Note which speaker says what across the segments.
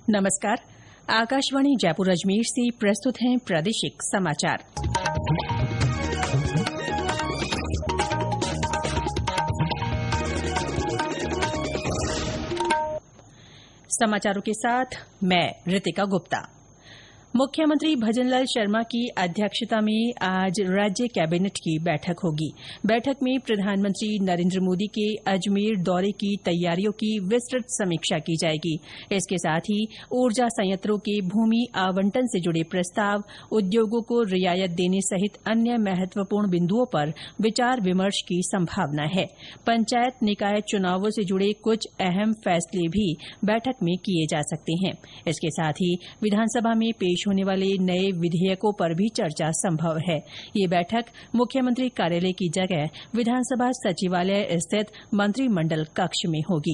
Speaker 1: नमस्कार। आकाशवाणी जयपुर अजमेर से प्रस्तुत हैं प्रादेशिक समाचार। समाचारों के साथ मैं ऋतिका गुप्ता। मुख्यमंत्री भजनलाल शर्मा की अध्यक्षता में आज राज्य कैबिनेट की बैठक होगी। बैठक में प्रधानमंत्री नरेंद्र मोदी के अजमेर दौरे की तैयारियों की विस्तृत समीक्षा की जाएगी। इसके साथ ही ऊर्जा संयंत्रों के भूमि आवंटन से जुड़े प्रस्ताव, उद्योगों को रियायत देने सहित अन्य महत्वपूर्ण बिंदुओं पर विचार विमर्श की संभावना है। पंचायत निकाय चुनावों से जुड़े कुछ अहम फैसले भी बैठक में किए जा सकते हैं। इसके साथ ही विधानसभा में पेश होने वाले नए विधेयकों पर भी चर्चा संभव है। ये बैठक मुख्यमंत्री कार्यालय की जगह विधानसभा सचिवालय स्थित मंत्रिमंडल कक्ष में होगी।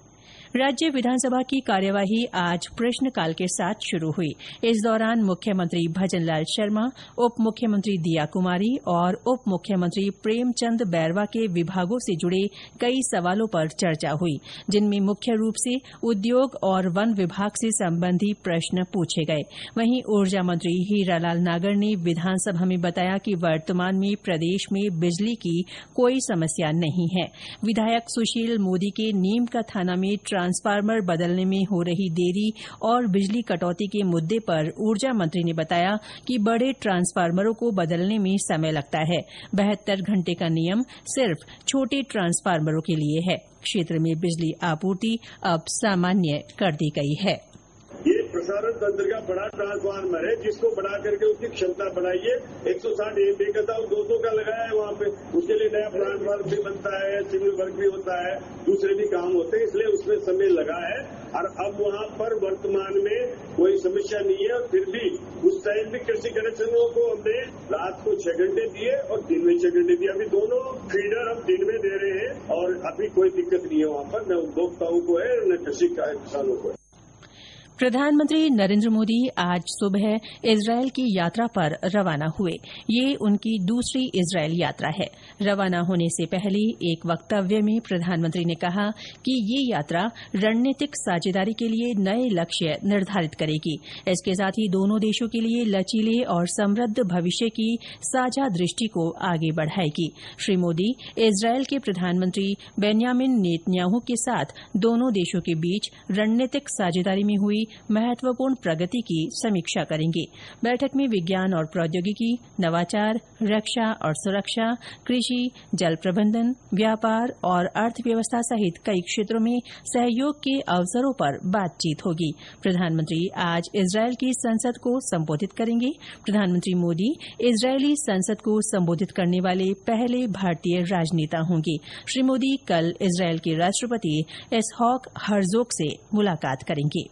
Speaker 1: राज्य विधानसभा की कार्यवाही आज प्रश्नकाल के साथ शुरू हुई। इस दौरान मुख्यमंत्री भजनलाल शर्मा, उप मुख्यमंत्री दिया कुमारी और उप मुख्यमंत्री प्रेमचंद बैरवा के विभागों से जुड़े कई सवालों पर चर्चा हुई, जिनमें मुख्य रूप से उद्योग और वन विभाग से संबंधी प्रश्न पूछे गए। वहीं ऊर्जा मंत्री हीरालाल नागर ने विधानसभा में बताया कि वर्तमान में प्रदेश में बिजली की कोई समस्या नहीं है। विधायक सुशील मोदी के नीम का थाना में ट्रांसफार्मर बदलने में हो रही देरी और बिजली कटौती के मुद्दे पर ऊर्जा मंत्री ने बताया कि बड़े ट्रांसफार्मरों को बदलने में समय लगता है। 72 घंटे का नियम सिर्फ छोटे ट्रांसफार्मरों के लिए है। क्षेत्र में बिजली आपूर्ति अब सामान्य कर दी गई है।
Speaker 2: ये प्रसारण तंत्र का बड़ा ट्रांसफार्मर है, जिसको बढ़ा करके उसकी क्षमता बढ़ाइए। 160 MVA का था, 200 का लगाया है वहां पे। उसके लिए नया ट्रांसफार्मर भी बनता है, सिविल वर्क भी होता है, दूसरे भी काम होते हैं, इसलिए उसमें समय लगा है। और अब वहां पर वर्तमान में कोई समस्या नहीं है। और फिर भी उस टाइम भी कृषि कनेक्शनों को हमने रात को 6 घंटे दिए और दिन में 6 घंटे दिए। अभी दोनों फीडर हम दिन में दे रहे हैं और अभी कोई दिक्कत नहीं है वहां पर, न उपभोक्ताओं को है न कृषि किसानों को है।
Speaker 1: प्रधानमंत्री नरेंद्र मोदी आज सुबह इजरायल की यात्रा पर रवाना हुए। ये उनकी दूसरी इजरायल यात्रा है। रवाना होने से पहले एक वक्तव्य में प्रधानमंत्री ने कहा कि ये यात्रा रणनीतिक साझेदारी के लिए नए लक्ष्य निर्धारित करेगी। इसके साथ ही दोनों देशों के लिए लचीले और समृद्ध भविष्य की साझा दृष्टि को आगे बढ़ाएगी। श्री मोदी इजरायल के प्रधानमंत्री बेन्यामिन नेतन्याहू के साथ दोनों देशों के बीच रणनीतिक साझेदारी में हुई महत्वपूर्ण प्रगति की समीक्षा करेंगे। बैठक में विज्ञान और प्रौद्योगिकी, नवाचार, रक्षा और सुरक्षा, कृषि, जल प्रबंधन, व्यापार और अर्थव्यवस्था सहित कई क्षेत्रों में सहयोग के अवसरों पर बातचीत होगी। प्रधानमंत्री आज इजरायल की संसद को संबोधित करेंगे। प्रधानमंत्री मोदी इजरायली संसद को संबोधित करने वाले पहले भारतीय राजनेता होंगे। श्री मोदी कल इजरायल के राष्ट्रपति इसहाक हर्जोग से मुलाकात करेंगे।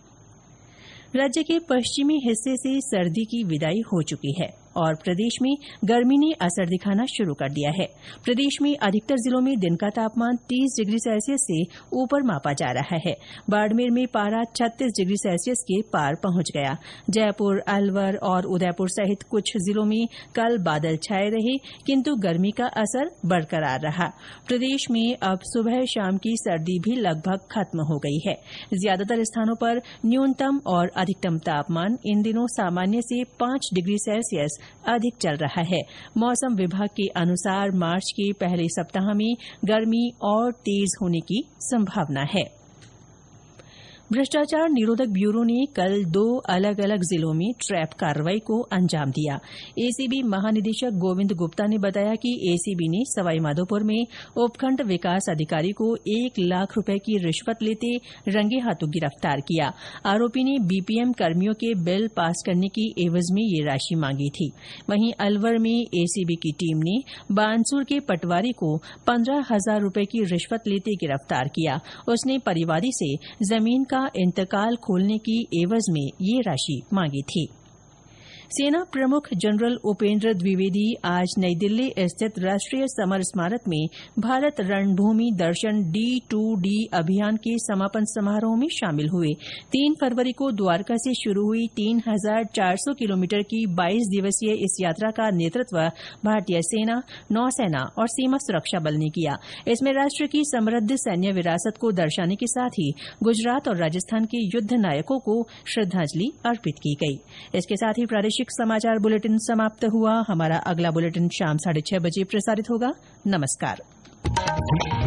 Speaker 1: राज्य के पश्चिमी हिस्से से सर्दी की विदाई हो चुकी है और प्रदेश में गर्मी ने असर दिखाना शुरू कर दिया है। प्रदेश में अधिकतर जिलों में दिन का तापमान 30 डिग्री सेल्सियस से ऊपर मापा जा रहा है। बाड़मेर में पारा 36 डिग्री सेल्सियस के पार पहुंच गया। जयपुर, अलवर और उदयपुर सहित कुछ जिलों में कल बादल छाए रहे, किंतु गर्मी का असर बरकरार रहा। प्रदेश में अब सुबह शाम की सर्दी भी लगभग खत्म हो गई है। ज्यादातर स्थानों पर न्यूनतम और अधिकतम तापमान इन दिनों सामान्य से 5 डिग्री सेल्सियस अधिक चल रहा है। मौसम विभाग के अनुसार मार्च के पहले सप्ताह में गर्मी और तेज होने की संभावना है। भ्रष्टाचार निरोधक ब्यूरो ने कल 2 अलग अलग जिलों में ट्रैप कार्रवाई को अंजाम दिया। एसीबी महानिदेशक गोविंद गुप्ता ने बताया कि एसीबी ने सवाईमाधोपुर में उपखंड विकास अधिकारी को 1 लाख रुपए की रिश्वत लेते रंगे हाथों गिरफ्तार किया। आरोपी ने बीपीएम कर्मियों के बिल पास करने की एवज में ये राशि मांगी थी। वहीं अलवर में एसीबी की टीम ने बानसूर के पटवारी को 15,000 रुपए की रिश्वत लेते गिरफ्तार किया। उसने परिवादी से जमीन का इंतकाल खोलने की एवज में ये राशि मांगी थी। सेना प्रमुख जनरल उपेन्द्र द्विवेदी आज नई दिल्ली स्थित राष्ट्रीय समर स्मारक में भारत रणभूमि दर्शन D2D अभियान के समापन समारोह में शामिल हुए। 3 फरवरी को द्वारका से शुरू हुई 3,400 किलोमीटर की 22 दिवसीय इस यात्रा का नेतृत्व भारतीय सेना, नौसेना और सीमा सुरक्षा बल ने किया। इसमें राष्ट्र की समृद्ध सैन्य विरासत को दर्शाने के साथ ही गुजरात और राजस्थान के युद्ध नायकों को श्रद्धांजलि अर्पित की गई। इसके साथ ही प्रादेशिक समाचार बुलेटिन समाप्त हुआ। हमारा अगला बुलेटिन शाम 6:30 बजे प्रसारित होगा। नमस्कार।